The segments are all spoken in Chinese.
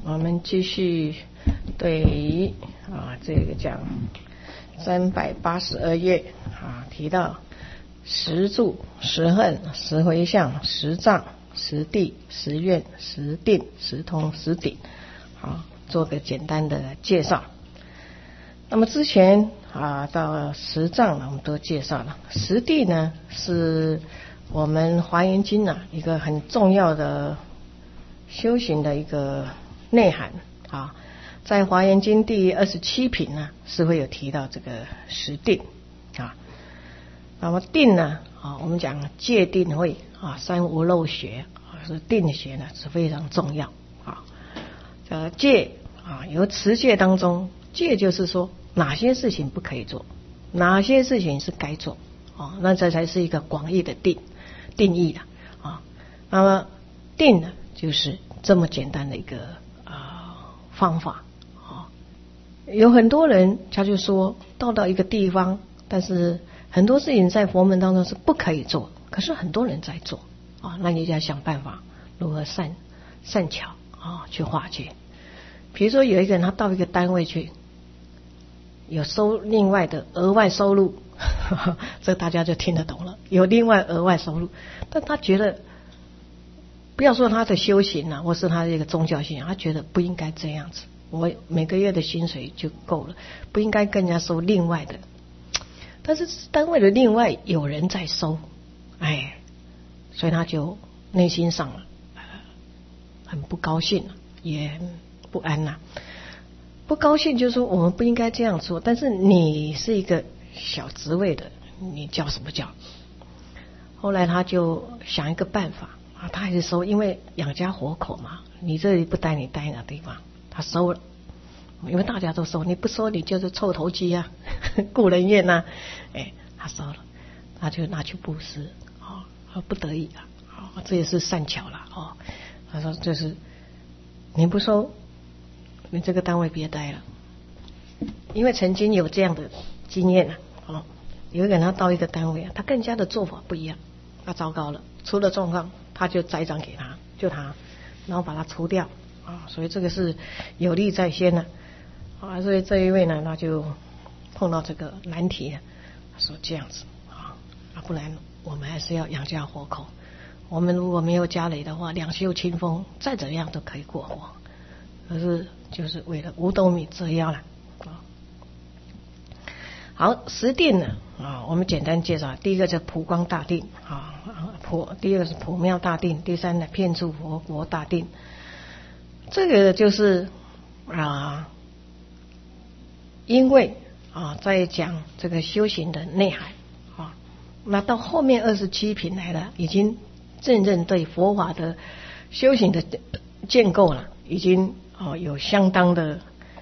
我们继续对这个讲382页提到十住、十恨、十回向、十障、十地、十愿、十定、十通、十顶，做个简单的介绍。那么之前到十障呢，我们都介绍了。十地呢，是我们华严经一个很重要的修行的一个内涵在华严经第27品呢，是会有提到这个十定那么定呢我们讲戒定慧三无漏学是定学呢是非常重要戒由持戒当中，戒就是说哪些事情不可以做，哪些事情是该做那这才是一个广义的定义那么定呢就是这么简单的一个方法有很多人他就说到一个地方，但是很多事情在佛门当中是不可以做，可是很多人在做那你就要想办法如何善巧去化解。比如说有一个人他到一个单位去，有收另外的额外收入这大家就听得懂了，有另外额外收入，但他觉得不要说他的修行或是他的一个宗教信仰，他觉得不应该这样子，我每个月的薪水就够了，不应该跟人家收另外的。但是单位的另外有人在收所以他就内心上很不高兴也很不安不高兴就是说我们不应该这样做，但是你是一个小职位的，你叫什么叫？后来他就想一个办法他还是收，因为养家活口嘛，你这里不待你待哪地方，他收了，因为大家都收，你不收你就是臭头鸡故人怨他收了，他就拿去布施不得已这也是善巧了他说这是你不收，你这个单位别待了。因为曾经有这样的经验有一个人他到一个单位他更加的做法不一样，他糟糕了，出了状况他就栽赃给他，就他，然后把他除掉所以这个是有利在先的所以这一位呢，他就碰到这个难题他说这样子不然我们还是要养家活口，我们如果没有家累的话，两袖清风再怎样都可以过活，可是就是为了五斗米折腰了好，十定呢我们简单介绍。第一个是普光大定第二个是普妙大定，第三呢遍处佛国大定。这个就是因为在讲这个修行的内涵那到后面27品来了，已经真正对佛法的修行的建构了，已经有相当的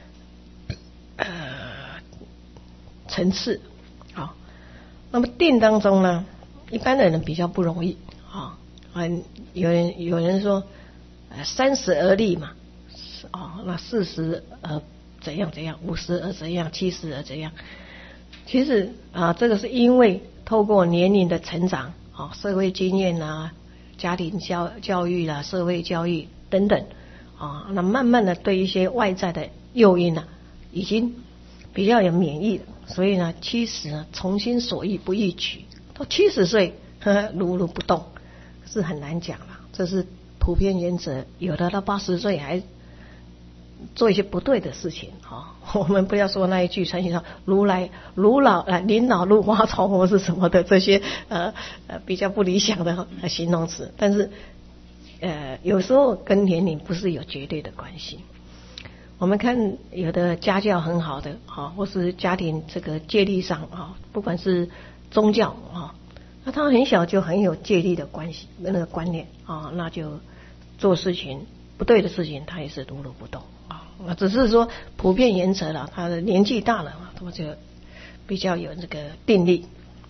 层次那么定当中呢，一般的人比较不容易有人说30而立嘛那40而怎样50而怎样70而怎样。其实这个是因为透过年龄的成长社会经验家庭教育社会教育等等那慢慢的对一些外在的诱因已经比较有免疫了，所以呢70从心所欲不逾矩，到70岁如如不动是很难讲了，这是普遍原则。有的到80岁还做一些不对的事情我们不要说那一句成语上临老入花丛或是什么的这些比较不理想的形容词，但是有时候跟年龄不是有绝对的关系。我们看有的家教很好的或是家庭这个戒律上不管是宗教那他很小就很有戒律的关系那个观念那就做事情不对的事情他也是如如不动只是说普遍原则了，他的年纪大了他就比较有这个定力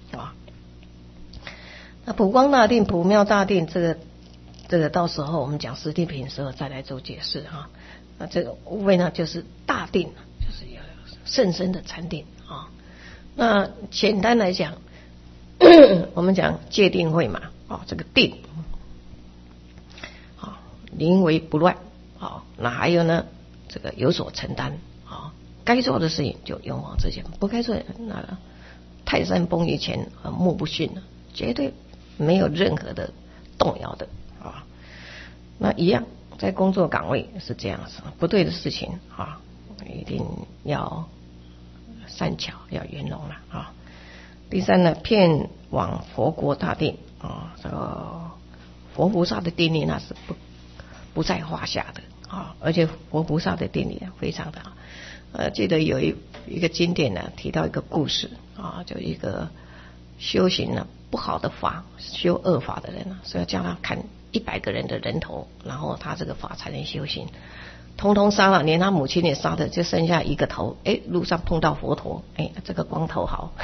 那普光大定普妙大定这个到时候我们讲十地品的时候再来做解释那这个无非呢就是大定，就是有甚深的禅定那简单来讲我们讲戒定慧嘛这个定临危不乱那还有呢，这个有所承担该做的事情就勇往直前，不该做那泰山崩于前木不驯了，绝对没有任何的动摇的那一样在工作岗位是这样子，不对的事情一定要善巧，要圆融了第三呢，骗往佛国大定这个佛菩萨的定力那是不在话下的而且佛菩萨的定力非常的好。记得有一个经典呢提到一个故事就一个修行呢不好的法，修恶法的人所以要叫他砍100个人的人头，然后他这个法才能修行。通通杀了，连他母亲也杀的，就剩下一个头。路上碰到佛陀，这个光头好，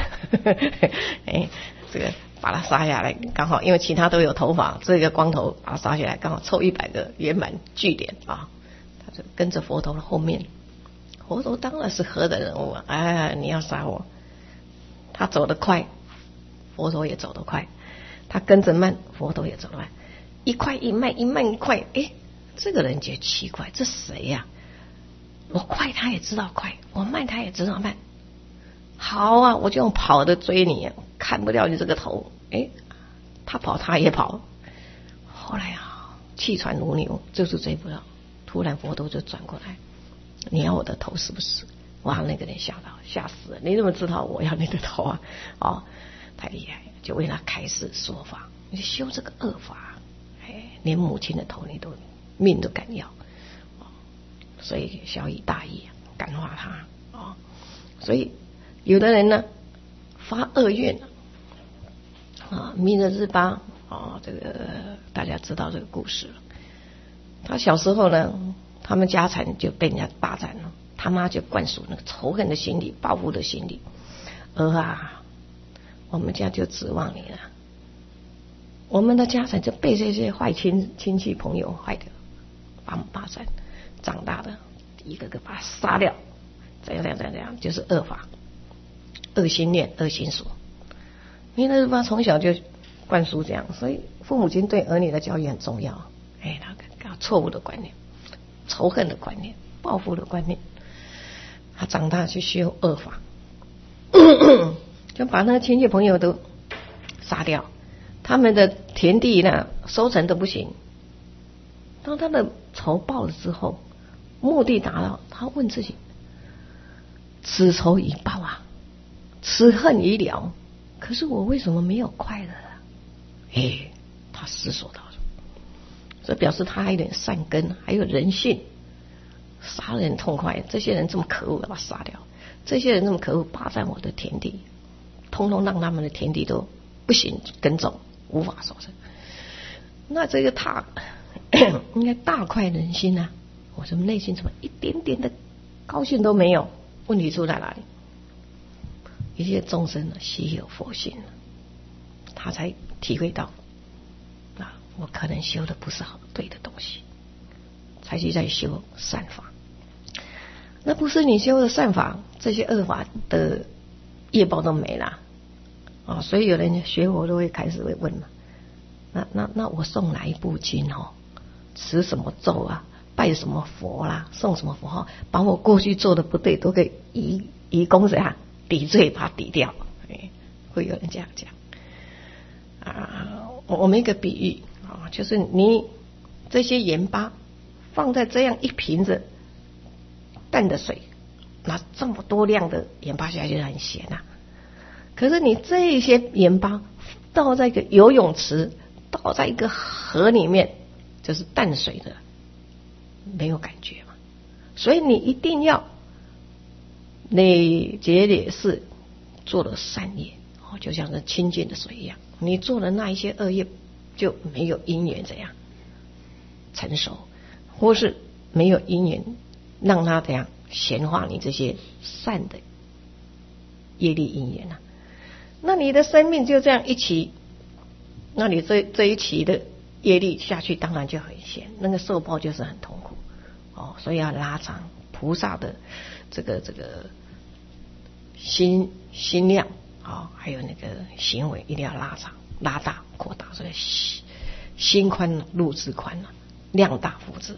这个把他杀下来，刚好因为其他都有头发，这个光头把他杀下来，刚好凑100个圆满据点他就跟着佛陀的后面。佛陀当然是何等人物你要杀我，他走得快，佛陀也走得快；他跟着慢，佛陀也走得慢。一快一慢，一慢一快，这个人觉得奇怪，这谁呀？我快他也知道快，我慢他也知道慢。好啊，我就用跑的追你，看不掉你这个头。他跑他也跑，后来气喘如牛，就是追不到。突然佛陀就转过来，你要我的头是不是？哇，那个人吓死了，你怎么知道我要你的头太厉害，就为他开示说法。你修这个恶法，连母亲的头你都命都敢要所以小以大义感化他所以有的人呢发恶愿弥勒日巴这个大家知道这个故事了。他小时候呢，他们家产就被人家霸占了，他妈就灌输那个仇恨的心理，报复的心理。我们家就指望你了，我们的家产就被这些坏亲戚朋友坏的，把我们霸占，长大的一个个把他杀掉，这样就是恶法、恶心念、恶心所。弥勒日巴从小就灌输这样，所以父母亲对儿女的教育很重要。那个错误的观念、仇恨的观念、报复的观念，他长大去修恶法，就把那个亲戚朋友都杀掉。他们的田地呢收成都不行，当他的仇报了之后，目的达到，他问自己：此仇已报此恨已了，可是我为什么没有快乐他思索到了，这表示他还有点善根，还有人性，杀人痛快。这些人这么可恶，把他杀掉；这些人这么可恶，霸占我的田地，通通让他们的田地都不行耕种，无法收成。那这个他应该大快人心我怎么内心怎么一点点的高兴都没有？问题出在哪里？一切众生悉有佛性他才体会到我可能修的不是好对的东西，才去在修善法。那不是你修的善法，这些恶法的业报都没了所以有人学佛都会开始会问那我诵哪一部经持什么咒拜什么佛啦，诵什么佛号，把我过去做的不对都给移功抵罪，把它抵掉。会有人这样讲我们一个比喻就是你这些盐巴放在这样一瓶子淡的水，拿这么多量的盐巴下去很咸可是你这些盐巴倒在一个游泳池，倒在一个河里面，就是淡水的，没有感觉嘛。所以你一定要累劫累世做了善业就像是清净的水一样，你做的那一些恶业就没有因缘这样成熟，或是没有因缘让它这样显化你这些善的业力因缘那你的生命就这样一期，那你这一期的业力下去当然就很咸，那个受报就是很痛苦所以要拉长菩萨的这个心量还有那个行为一定要拉长、拉大、扩大，所以心宽路自宽量大福自来，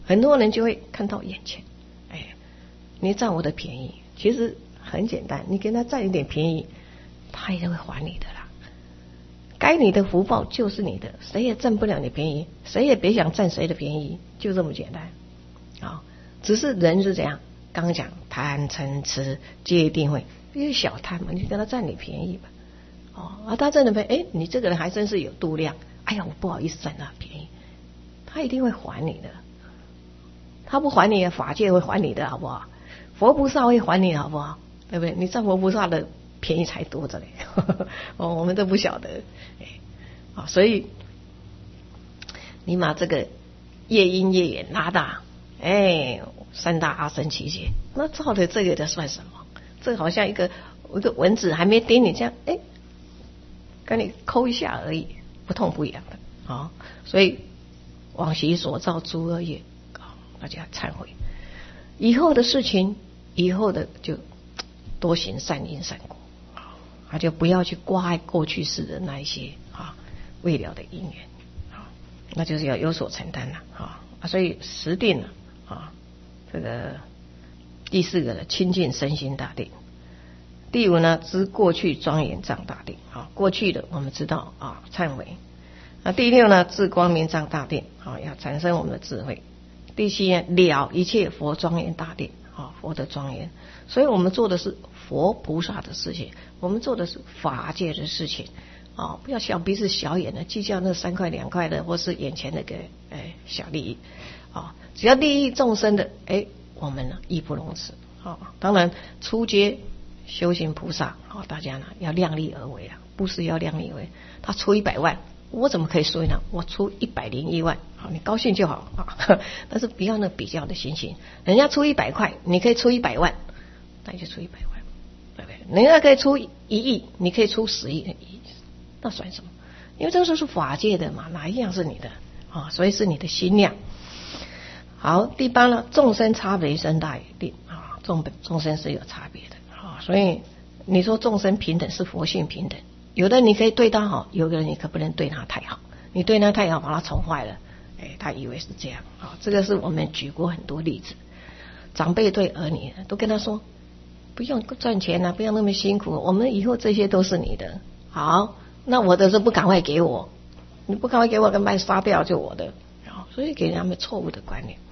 很多人就会看到眼前，你占我的便宜，其实很简单，你跟他占一点便宜，他一定会还你的啦。该你的福报就是你的，谁也占不了你便宜，谁也别想占谁的便宜，就这么简单。只是人是怎样？刚刚讲贪嗔痴皆一定会，因为小贪嘛，你跟他占你便宜吧。他占你便宜，你这个人还真是有度量，哎呀，我不好意思占他便宜，他一定会还你的。他不还你，法界会还你的，好不好？佛菩萨会还你，好不好？对不对？你占佛菩萨的便宜才多着嘞。我们都不晓得。所以你把这个业因业缘拉大，三大阿僧祇劫，那照的这个的算什么？这好像一个蚊子还没叮你，这样跟你抠一下而已，不痛不痒的。所以往昔所造诸恶业，大家忏悔，以后的事情，以后的就多行善因善果，就不要去挂碍过去世的那一些未了的因缘，那就是要有所承担了。所以十定了这个第四个的清净身心大定。第五呢，知过去庄严藏大定。过去的我们知道忏悔。第六呢，智光明藏大定，要产生我们的智慧。第七呢，了一切佛庄严大定，佛的庄严。所以我们做的是佛菩萨的事情，我们做的是法界的事情。不要小鼻子小眼的计较那3块2块的，或是眼前那个小利益。只要利益众生的，我们呢义不容辞。当然初阶修行菩萨，大家呢要量力而为，不是要量力而为。他出100万，我怎么可以说呢？我出101万，你高兴就好。但是不要那比较的心情，人家出100块，你可以出100万，那你就出100万，对不对？人家可以出1亿，你可以出10亿，那算什么？因为这个是法界的嘛，哪一样是你的所以是你的心量。好，第八呢，众生差别生大于定。众生是有差别的。所以你说众生平等是佛性平等，有的你可以对他好，有的人你可不能对他太好，你对他太好把他宠坏了，他以为是这样。这个是我们举过很多例子，长辈对儿女都跟他说，不用赚钱不要那么辛苦，我们以后这些都是你的。好，那我的是不赶快给我，你不赶快给我，跟把你杀掉就我的。所以给他们错误的观念。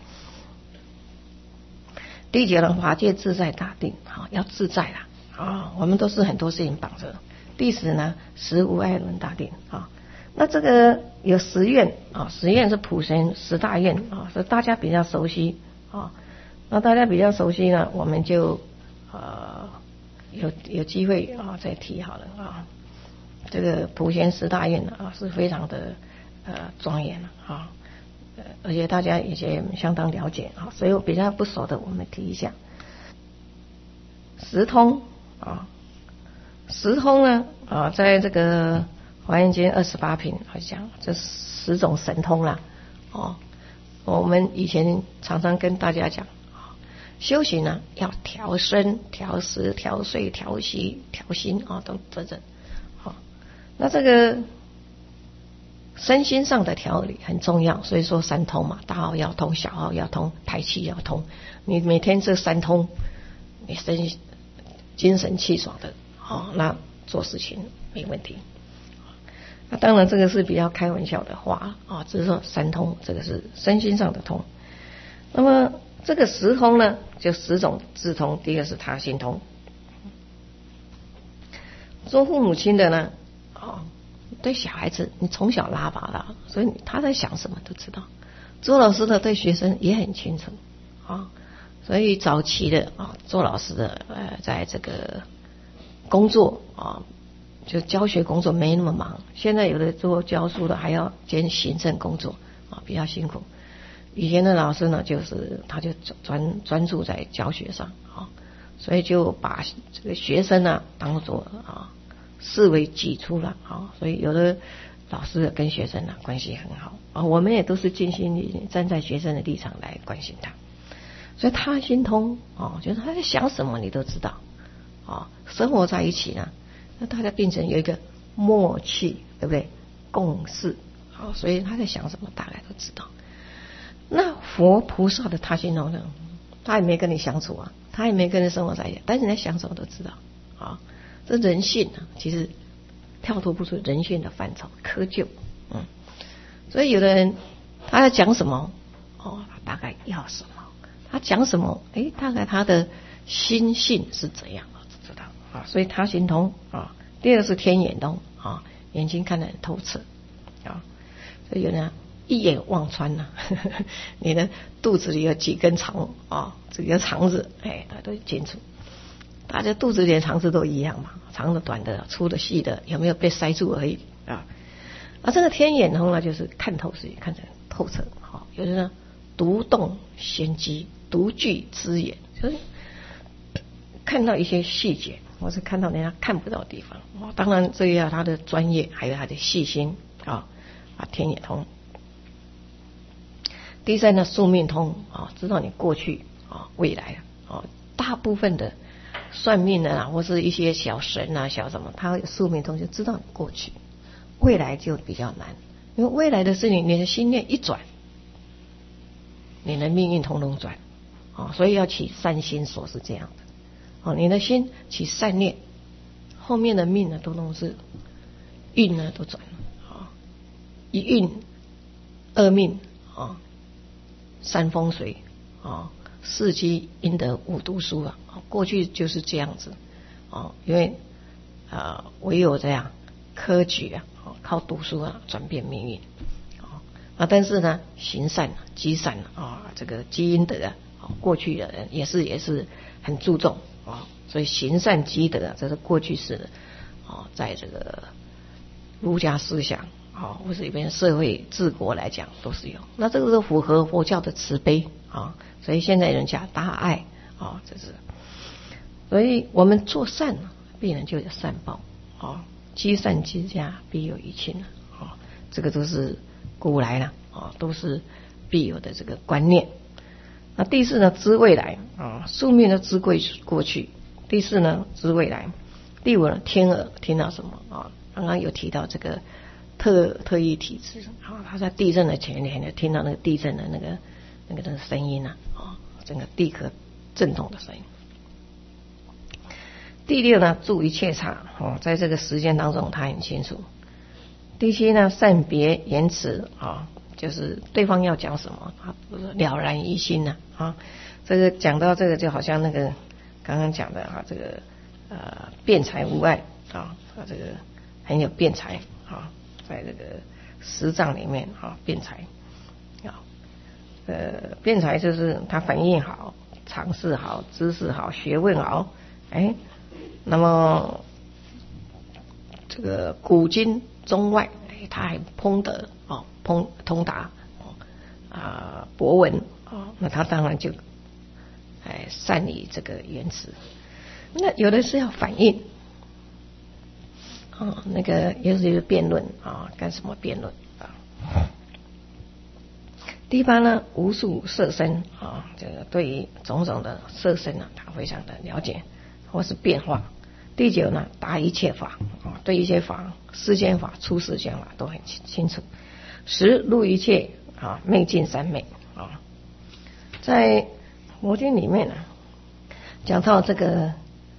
第九呢，法界自在大定，要自在啦。我们都是很多事情绑着。第十呢，十无碍轮大定。那这个有10愿10愿是普贤10大愿所以大家比较熟悉那大家比较熟悉呢，我们就有机会再提好了这个普贤10大愿是非常的庄严而且大家也相当了解所以我比较不熟的我们提一下。十通十通呢在这个华严经28品好像这10种神通啦我们以前常常跟大家讲修行呢要调身调食调睡调息调心都等等那这个身心上的调理很重要，所以说3通嘛，大号要通，小号要通，排气要通。你每天这3通，你精神气爽的那做事情没问题。那当然这个是比较开玩笑的话只是说3通，这个是身心上的通。那么这个10通呢，就10种智通，第一个是他心通。做父母亲的呢对小孩子你从小拉拔了，所以他在想什么都知道。做老师的对学生也很清楚所以早期的做老师的在这个工作就教学工作没那么忙，现在有的做教书的还要兼行政工作比较辛苦。以前的老师呢，就是他就专注在教学上所以就把这个学生呢当作视为己出了所以有的老师跟学生关系很好我们也都是尽心力站在学生的立场来关心他。所以他心通就是他在想什么你都知道生活在一起呢，那大家变成有一个默契，对不对？共识所以他在想什么大概都知道。 那佛菩萨的他心通呢，他也没跟你相处啊，他也没跟你生活在一起，但是你在想什么都知道啊。这人性啊，其实跳脱不出人性的范畴，窠臼。所以有的人他在讲什么，他大概要什么，他讲什么，大概他的心性是怎样，知道啊。所以他心通啊。第二个是天眼通啊，眼睛看得很透彻啊。所以有人一眼望穿呐，你的肚子里有几根肠啊，这个肠子，他都清楚。大家肚子里的肠子都一样嘛，长的、短的、粗的、细的，有没有被塞住而已啊？这个天眼通呢，就是看透事情，看得很透彻。有的呢，独洞先机，独具之眼，就是看到一些细节，或是看到人家看不到的地方。当然，这要他的专业，还有他的细心啊。天眼通。第三呢，宿命通知道你过去未来大部分的算命的或是一些小神小什么，他有宿命通就知道你过去，未来就比较难，因为未来的事情，你的心念一转，你的命运统统转所以要起善心所是这样的你的心起善念，后面的命呢都是运呢都转了一运二命三风水四积阴德五读书过去就是这样子因为唯有这样科举靠读书转变命运但是呢，行善积善这个积阴德过去的人也是很注重所以行善积德这是过去式的在这个儒家思想或是一边社会治国来讲都是有。那这个是符合佛教的慈悲所以现在人家大爱这是。所以我们做善必然就有善报积善积家必有余庆这个都是古来了都是必有的这个观念。那第四呢，知未来宿命呢知过去。第四呢，知未来。第五呢，天耳听到什么刚刚有提到这个特异体质他在地震的前天就听到那个地震的那个声音整个地壳震动的声音。第六呢，注一切差在这个时间当中他很清楚。第七呢，善别言辞就是对方要讲什么了然于心这个讲到这个就好像那个刚刚讲的这个辩才无碍这个很有辩才在这个十藏里面辩才辩才就是他反应好，常识好，知识好，学问好那么这个古今中外他还通得通达博闻那他当然就善于这个言辞。那有的是要反应那个也是辩论干什么辩论第八呢，无数色身这个对于种种的色身他非常的了解或是变化。第九呢，达一切法对一些法，世间法、出世间法都很清楚。十入一切昧尽三昧在佛经里面讲到这个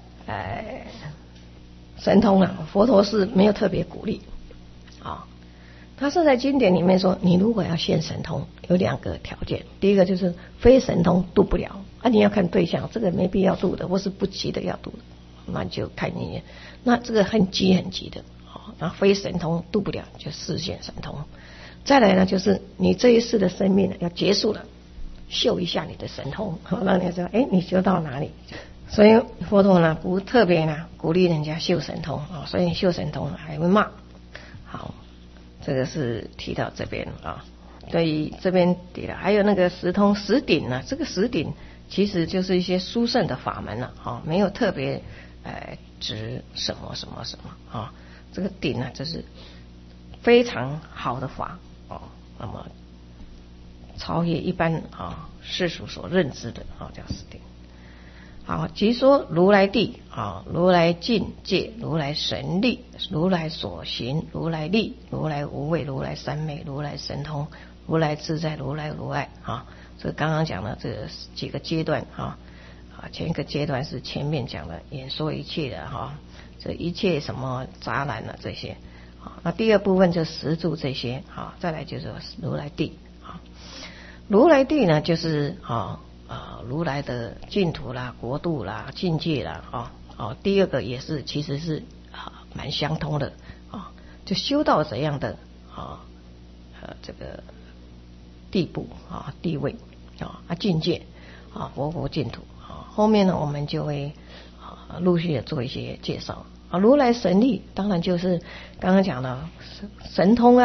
神通佛陀是没有特别鼓励他是在经典里面说，你如果要现神通有两个条件，第一个就是非神通度不了你要看对象，这个没必要度的或是不急的要度的，那就看你那这个很急的那非神通度不了就示现神通。再来呢，就是你这一世的生命要结束了，秀一下你的神通让你知道你修到哪里。所以佛陀呢不特别鼓励人家秀神通所以你秀神通还会骂。好，这个是提到这边所以这边提了，还有那个十通十顶呢，这个十顶其实就是一些殊胜的法门没有特别指什么这个顶呢就是非常好的法那么超越一般世俗所认知的叫十顶。好，即说如来地如来境界，如来神力，如来所行，如来力，如来无畏，如来三昧，如来神通， 如来自在，如来如爱啊。这刚刚讲的这几个阶段啊，前一个阶段是前面讲的演说一切的哈，这一切什么杂染啊这些啊。那第二部分就十住这些啊，再来就是如来地啊。如来地呢，就是如来的净土啦、国度啦、境界啦第二个也是其实是蛮相通的啊，就修到怎样的这个地步地位境界佛国净土后面呢我们就会陆续的做一些介绍如来神力当然就是刚刚讲的神通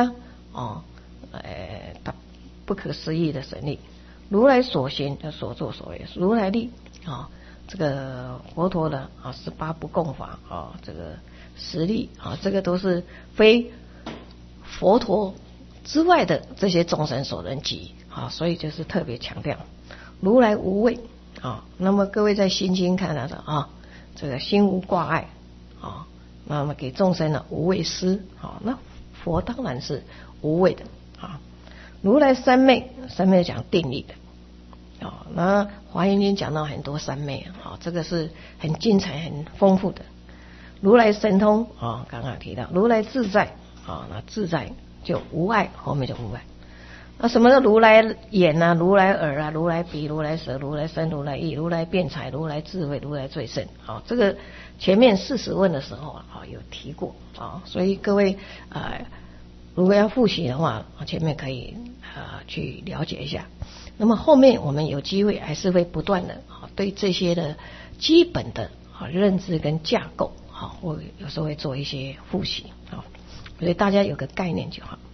不可思议的神力，如来所行所作所为，如来力这个佛陀的18不共法这个实力这个都是非佛陀之外的这些众生所能及所以就是特别强调如来无畏那么各位在心经看到的这个心无挂碍那么给众生呢无畏施那佛当然是无畏的如来三昧，三昧讲定力的那华严经讲到很多三昧这个是很精彩很丰富的。如来神通刚刚提到如来自在那自在就无碍，后面就无碍。那什么叫如来眼如来耳如来鼻、如来舌、如来身、如来意、如来辩才、如来智慧、如来最胜这个前面40问的时候有提过所以各位如果要复习的话前面可以去了解一下。那么后面我们有机会还是会不断的对这些的基本的认知跟架构我有时候会做一些复习所以大家有个概念就好。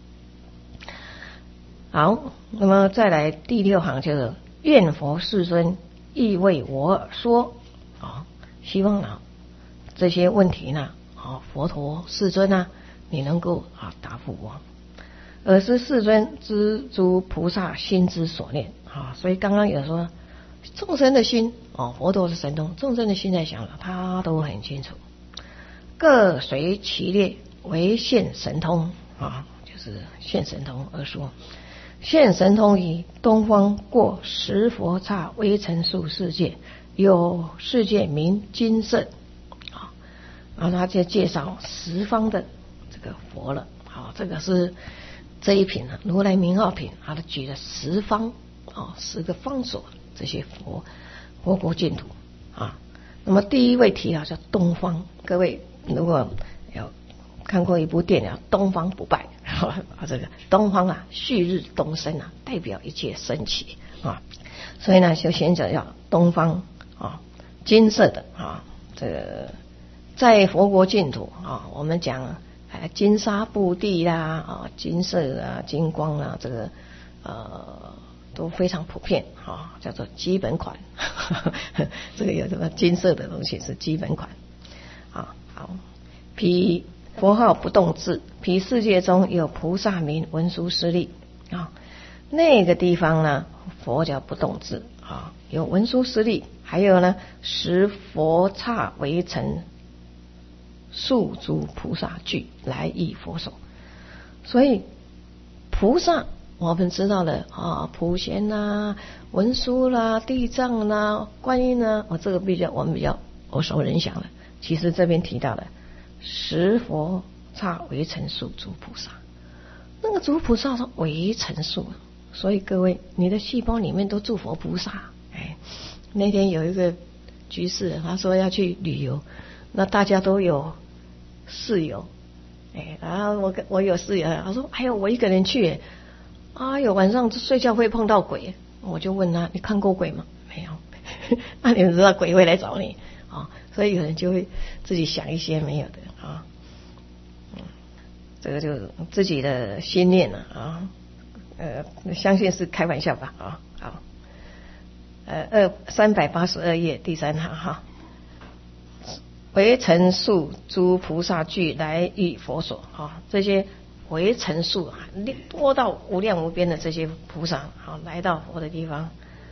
好，那么再来第6行就是愿佛世尊亦为我耳说希望这些问题呢佛陀世尊你能够答复我。尔时世尊知诸菩萨心之所念所以刚刚有说众生的心佛陀是神通，众生的心在想了他都很清楚，各随其列为现神通就是现神通而说。现神通于东方过10佛刹微尘数世界，有世界名金色然后他就介绍10方的这个佛了这个是这一品如来名号品他举了10方10个方所这些佛国净土那么第一位提叫东方，各位如果有看过一部电影东方不败这个东方旭日东升代表一切升起所以呢修行者要东方金色的这个在佛国净土我们讲金沙布地啦金色金光这个都非常普遍叫做基本款这个有什么金色的东西是基本款好，彼佛号不动智，彼世界中有菩萨名文殊师利那个地方呢佛叫不动智有文殊师利，还有呢10佛刹围城数诸菩萨俱来詣佛所。所以菩萨我们知道了普贤文殊啦、地藏啦、观音这个我们比较耳熟能详了。其实这边提到了10佛刹围城数诸菩萨，那个诸菩萨是围城数，所以各位你的细胞里面都住佛菩萨。那天有一个居士他说要去旅游，那大家都有室友然后我有室友他说我一个人去晚上睡觉会碰到鬼。我就问他你看过鬼吗？没有那你们知道鬼会来找你所以有人就会自己想一些没有的这个就自己的心念相信是开玩笑吧好382页第3行围城数诸菩萨俱来詣佛所这些围城数多到无量无边的这些菩萨来到佛的地方，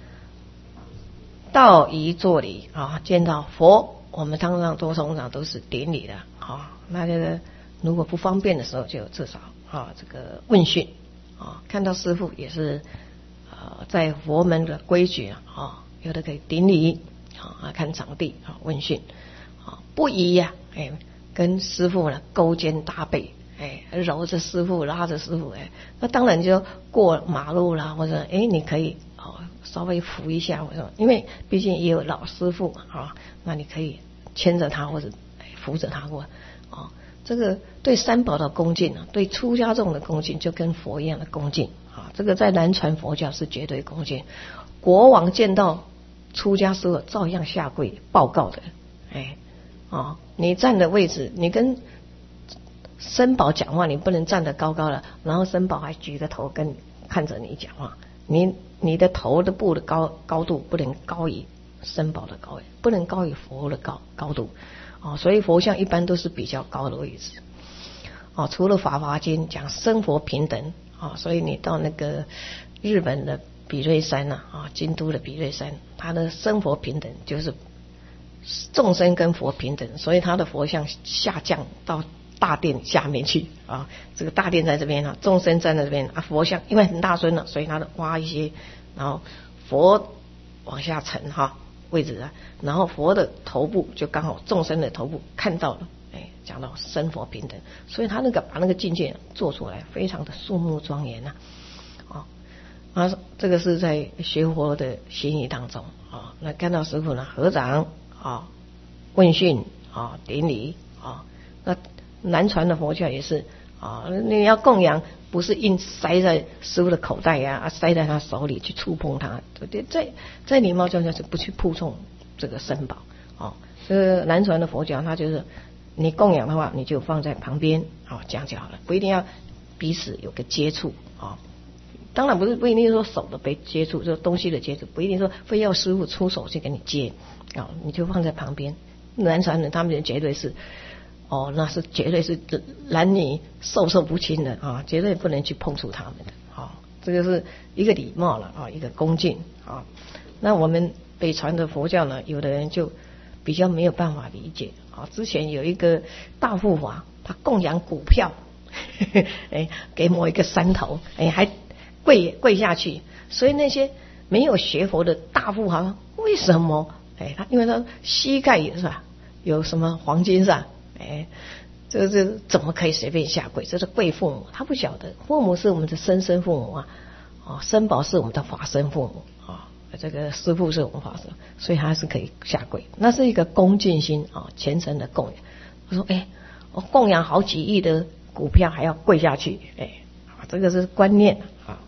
到仪作礼见到佛，我们通常都是顶礼的那这个如果不方便的时候就至少这个问讯看到师父也是在佛门的规矩有的可以顶礼看场地问讯不宜跟师父呢勾肩搭背揉着师父拉着师父那当然就过马路啦，或者你可以稍微扶一下，或者因为毕竟也有老师父那你可以牵着他或者扶着他过这个对三宝的恭敬对出家众的恭敬就跟佛一样的恭敬这个在南传佛教是绝对恭敬。国王见到出家师父照样下跪报告的你站的位置，你跟僧宝讲话，你不能站得高高的，然后僧宝还举着头跟看着你讲话，你的头的部的高度不能高于僧宝的高度，不能高于佛的高度所以佛像一般都是比较高的位置除了法华经讲生佛平等所以你到那个日本的比叡山京都的比叡山，它的生佛平等就是众生跟佛平等，所以他的佛像下降到大殿下面去这个大殿在这边众生站在这边佛像因为很大尊所以他的挖一些，然后佛往下沉位置然后佛的头部就刚好众生的头部看到了讲到生佛平等，所以他把那个境界做出来非常的肃穆庄严这个是在学佛的心意当中那看到师父呢合掌问讯顶礼那南传的佛教也是你要供养不是硬塞在师父的口袋塞在他手里去触碰他，在礼貌教下是不去触碰这个僧宝这个南传的佛教它就是你供养的话你就放在旁边这样就好了，不一定要彼此有个接触当然不一定说手的被接触，这东西的接触不一定说非要师父出手去给你接你就放在旁边。南传人他们绝对是那是绝对是男女授受不亲的绝对不能去碰触他们的这个是一个礼貌了一个恭敬那我们北传的佛教呢，有的人就比较没有办法理解之前有一个大护法，他供养股票给某一个山头还跪下去，所以那些没有学佛的大富豪为什么他因为他膝盖也是有什么黄金是吧这怎么可以随便下跪？这是跪父母，他不晓得父母是我们的生身父母僧宝是我们的法身父母这个师父是我们法身，所以他是可以下跪，那是一个恭敬心虔诚的供养。我说我供养好几亿的股票还要跪下去这个是观念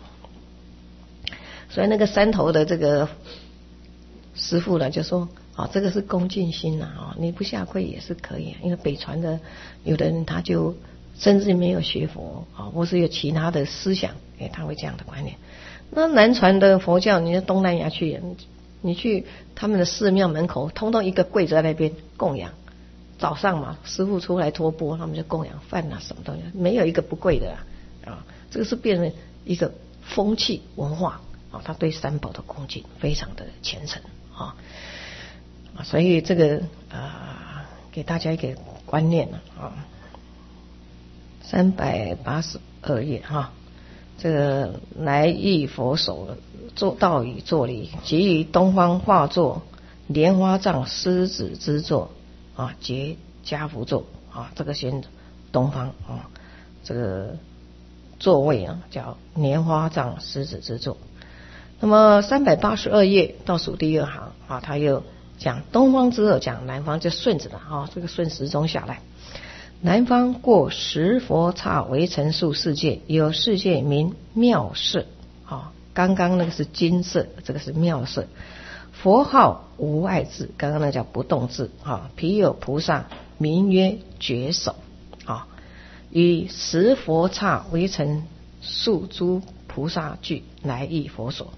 所以那个山头的这个师父呢就说这个是恭敬心你不下跪也是可以因为北传的有的人他就甚至没有学佛或是有其他的思想他会这样的观念。那南传的佛教，你到东南亚去，你去他们的寺庙门口，通通一个跪在那边供养。早上嘛，师父出来托钵，他们就供养饭什么东西，没有一个不跪的这个是变成一个风气文化他对三宝的恭敬非常的虔诚所以这个给大家一个观念382页这个来诣佛手做道与作礼，即于东方化作莲花藏狮子之座结跏趺坐这个先东方这个座位叫莲花藏狮子之座。那么382页倒数第二行他又讲东方之后讲南方，就顺着的这个顺时钟下来。南方过十佛刹围城数世界，有世界名妙色刚刚那个是金色，这个是妙色。佛号无碍智，刚刚那叫不动智彼有菩萨名曰觉手以十佛刹围城数诸菩萨具来诣佛所，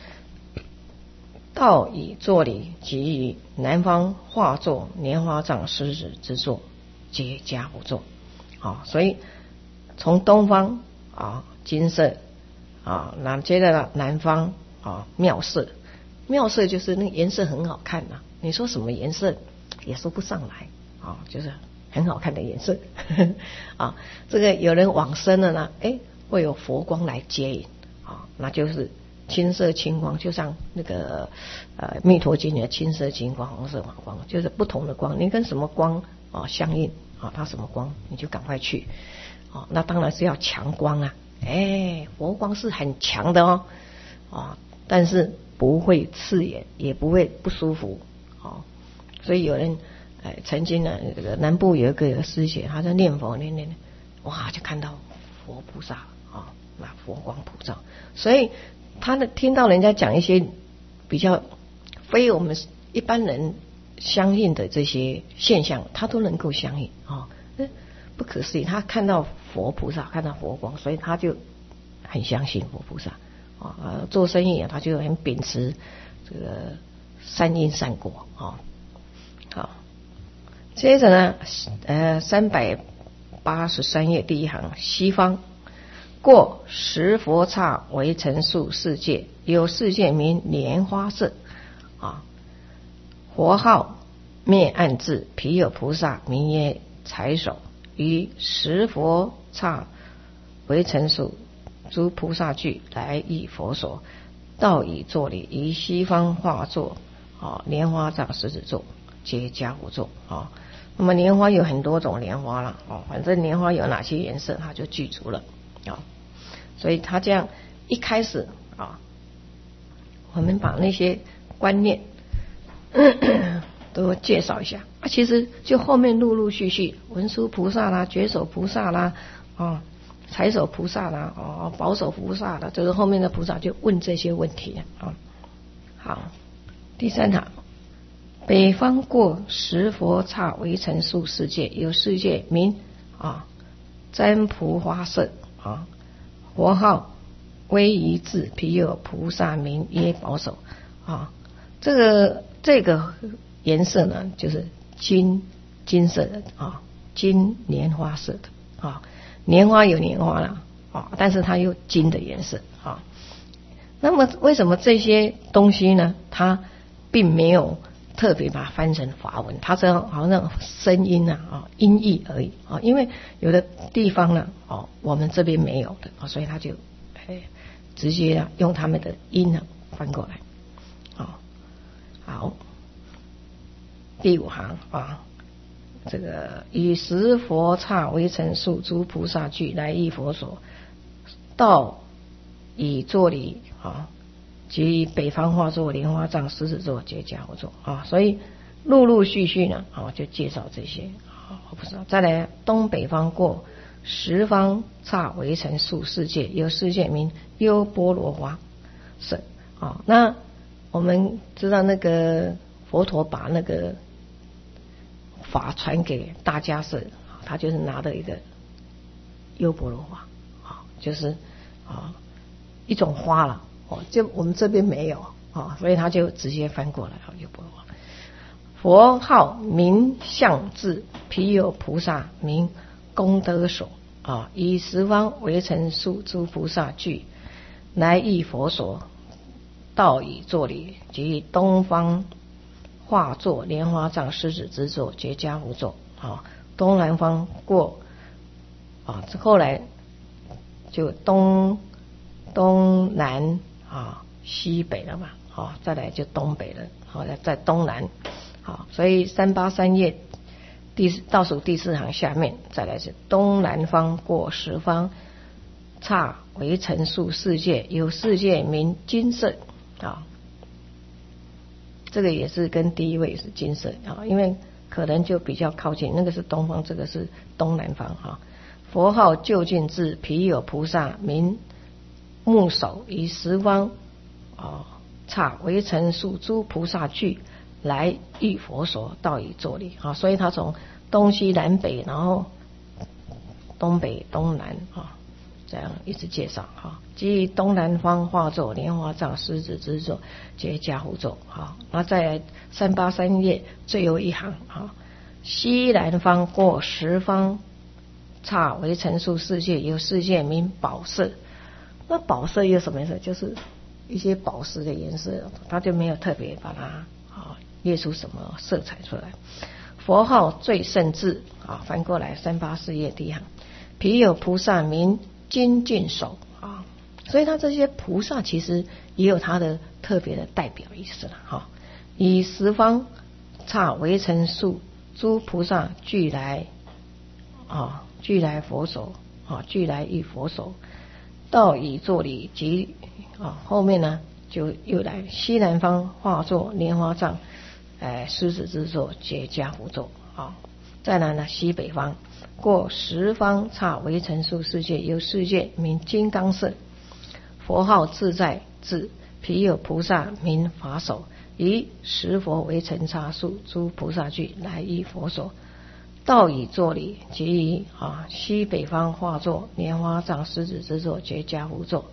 道以作礼，即于南方化作莲花藏狮子之座，结跏趺坐所以从东方金色那接着南方妙色，妙色就是那个颜色很好看你说什么颜色也说不上来就是很好看的颜色这个有人往生了呢会有佛光来接引那就是青色青光，就像那个密陀经里的青色金光、红色黄光，就是不同的光，你跟什么光相应它什么光你就赶快去那当然是要强光佛光是很强的但是不会刺眼，也不会不舒服所以有人曾经呢，这个南部有一个师姐，他在念佛念，哇，就看到佛菩萨那佛光普照，所以他听到人家讲一些比较非我们一般人相应的这些现象，他都能够相应不可思议。他看到佛菩萨，看到佛光，所以他就很相信佛菩萨做生意他就很秉持这个善因善果好，接着呢383页第一行，西方过十佛刹为成数世界，有世界名莲花色佛号灭暗智，毗有菩萨名曰财首，于十佛刹为成数诸菩萨具来诣佛所，道以作礼，于西方化作莲花藏狮子座，皆加护座那么莲花有很多种莲花了反正莲花有哪些颜色它就具足了所以他这样一开始我们把那些观念都介绍一下其实就后面陆陆续续文殊菩萨啦、觉首菩萨啦财首菩萨啦宝首菩萨啦，就是后面的菩萨就问这些问题好，第三行，北方过十佛刹为成数世界，有世界名占菩花色佛号威仪智，毗有菩萨名曰宝首这个颜色呢，就是金色的金莲花色的莲花有莲花了但是它有金的颜色那么为什么这些东西呢？它并没有特别把它翻成法文，它是好像声音音译而已因为有的地方呢我们这边没有的所以他就直接用他们的音翻过来好，第五行这个以十佛刹为成数诸菩萨具来诣佛所，道以作礼即北方化作莲花藏狮子座，皆加护座所以陆陆续续呢就介绍这些不知道。再来东北方过十方刹为成数世界，有世界名优波罗花色那我们知道那个佛陀把那个法传给大迦叶，他就是拿的一个优波罗花就是一种花了就我们这边没有所以他就直接翻过来优波罗花。佛号名相智，毗有菩萨名功德所以十方为成数诸菩萨具来诣佛所，道以作礼，即东方化作莲花藏狮子之座，皆加护座东南方过后来就东南西北了嘛再来就东北了在东南所以383页倒数第四行下面再来是东南方过十方刹为成数世界，有世界名金色这个也是跟第一位是金色因为可能就比较靠近，那个是东方，这个是东南方佛号究竟智，毗有菩萨名目首，以十方刹为成数诸菩萨具来诣佛所，道以作礼所以他从东西南北，然后东北东南这样一直介绍即东南方化作莲花藏狮子之座，皆加护座那再来383页最后一行西南方过十方刹为成数世界，有世界名宝色。那宝色有什么颜色？就是一些宝石的颜色，他就没有特别把它列出什么色彩出来。佛号最胜智翻过来384页第一行，毗有菩萨名精进手啊。所以他这些菩萨其实也有他的特别的代表意思了哈。以十方刹围城数诸菩萨俱来佛所俱来于佛所，道以作礼及后面呢就又来西南方化作莲花藏，狮子之座结跏趺坐再来呢西北方过十方刹围城数世界，有世界名金刚舍，佛号自在智，彼有菩萨名法手，以十佛为尘刹数诸菩萨俱来依佛所，道以作礼即以西北方化作莲花藏狮子之座结跏趺坐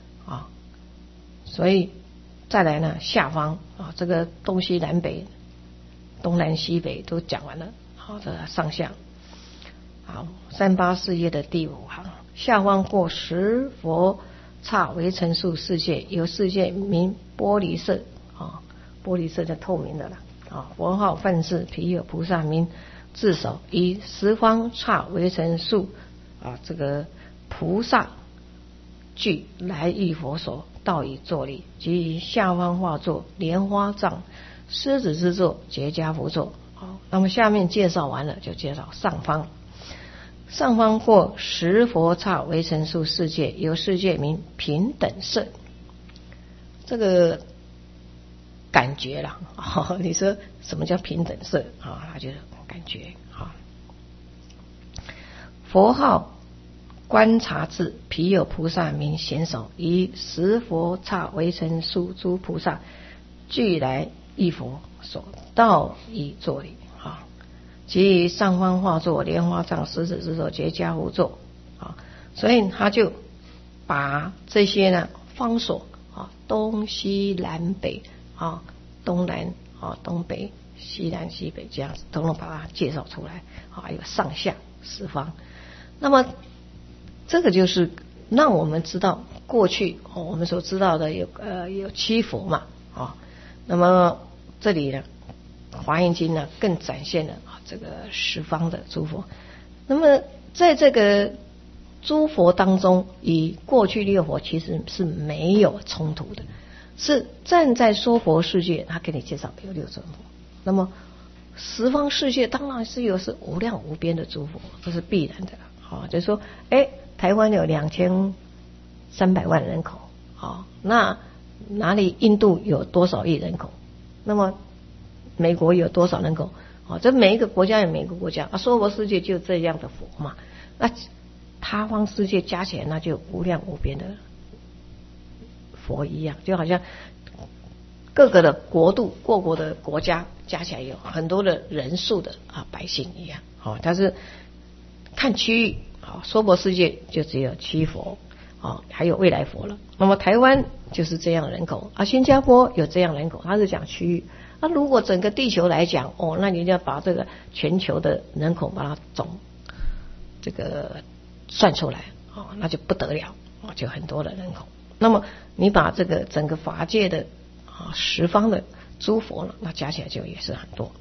所以再来呢下方这个东西南北东南西北都讲完了这个上下384页的第5行，下方过十佛刹围城数世界，有世界名玻璃色玻璃色就透明的了佛号梵志，彼有菩萨名智手，以十方刹围城数这个菩萨俱来依佛所，道以作礼即以下方化作莲花藏狮子之座结跏趺坐那么下面介绍完了，就介绍上方。上方过十佛刹围城数世界，有世界名平等色。这个感觉啦你说什么叫平等色他就是感觉佛号观察智，彼有菩萨名贤手，以十佛刹围城数诸菩萨俱来依佛所，道以作礼即以上方化作莲花藏狮子之座结跏趺坐所以他就把这些呢方所东西南北东南东北西南西北这样子统统把它介绍出来还有上下十方。那么这个就是让我们知道过去我们所知道的有七佛嘛那么这里呢华严经呢更展现了这个十方的诸佛。那么在这个诸佛当中，以过去六佛其实是没有冲突的，是站在说佛世界他给你介绍有六尊佛，那么十方世界当然是无量无边的诸佛，这是必然的就是说台湾有2300万人口那哪里印度有多少亿人口，那么美国有多少人口这每一个国家有每一个国家说佛世界就这样的佛嘛，那他方世界加起来那就无量无边的佛一样，就好像各个的国度各国的国家加起来有很多的人数的百姓一样但是看区域说佛世界就只有七佛还有未来佛了。那么台湾就是这样人口新加坡有这样人口，它是讲区域如果整个地球来讲那你就要把这个全球的人口把它这个算出来那就不得了就很多的人口。那么你把这个整个法界的十方的诸佛呢，那加起来就也是很多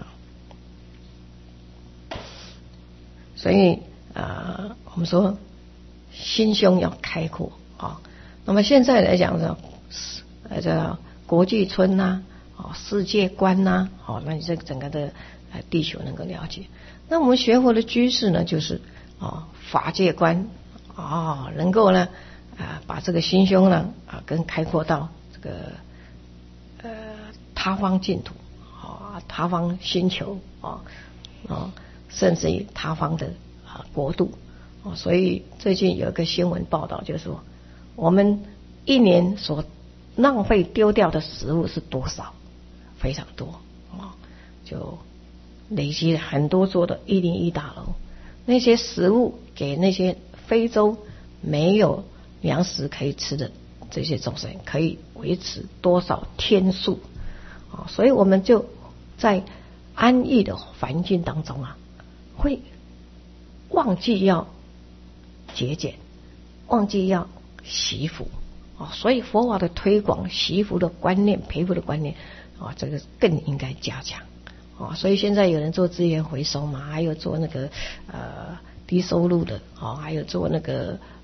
所以我们说心胸要开阔那么现在来讲呢这国际村世界观那你这个整个的地球能够了解。那我们学佛的居士呢，就是法界观能够呢把这个心胸呢更开阔到这个他方净土他方星球甚至于他方的国度所以最近有一个新闻报道，就是说我们一年所浪费丢掉的食物是多少，非常多就累积了很多座的101大楼，那些食物给那些非洲没有粮食可以吃的这些众生可以维持多少天数所以我们就在安逸的环境当中会忘记要节俭，忘记要惜福所以佛法的推广，惜福的观念，培福的观念这个更应该加强所以现在有人做资源回收嘛，还有做那个低收入的还有做那个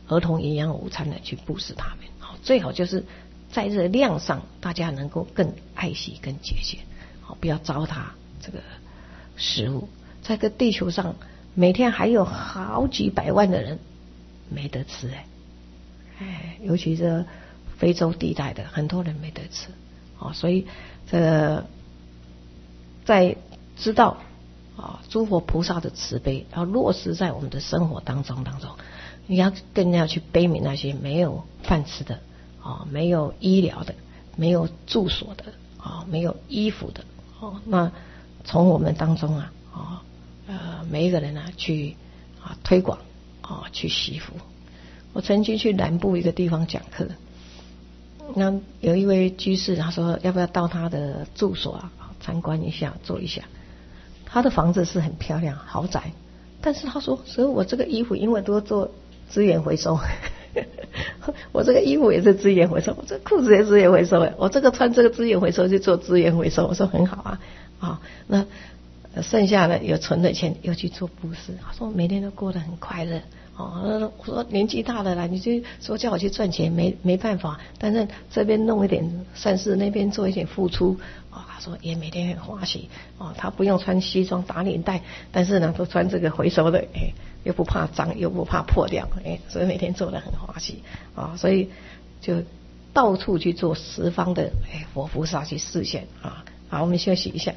儿童营养午餐呢去布施他们。好，最好就是在这个量上，大家能够更爱惜、更节俭，好，不要糟蹋这个食物。在这个地球上，每天还有好几百万的人没得吃，尤其是非洲地带的很多人没得吃，所以这个在知道诸佛菩萨的慈悲要落实在我们的生活当中，你要更要去悲悯那些没有饭吃的，没有医疗的，没有住所的，没有衣服的，那从我们当中每一个人去推广，去祈福。我曾经去南部一个地方讲课，那有一位居士，他说要不要到他的住所参观一下，坐一下。他的房子是很漂亮，豪宅，但是他说，所以我这个衣服因为都做资源回收，我这个衣服也是资源回收，我这个裤子也是资源回收，我这个穿这个资源回收去做资源回收，我说很好那剩下的有存的钱又去做布施，他说每天都过得很快乐。我说年纪大了啦，你就说叫我去赚钱没办法，但是这边弄一点善事，那边做一点付出，他说也每天很欢喜，他不用穿西装打领带，但是呢都穿这个回收的，又不怕脏又不怕破掉，所以每天做得很欢喜，所以就到处去做十方的佛菩萨去示现。好，我们休息一下。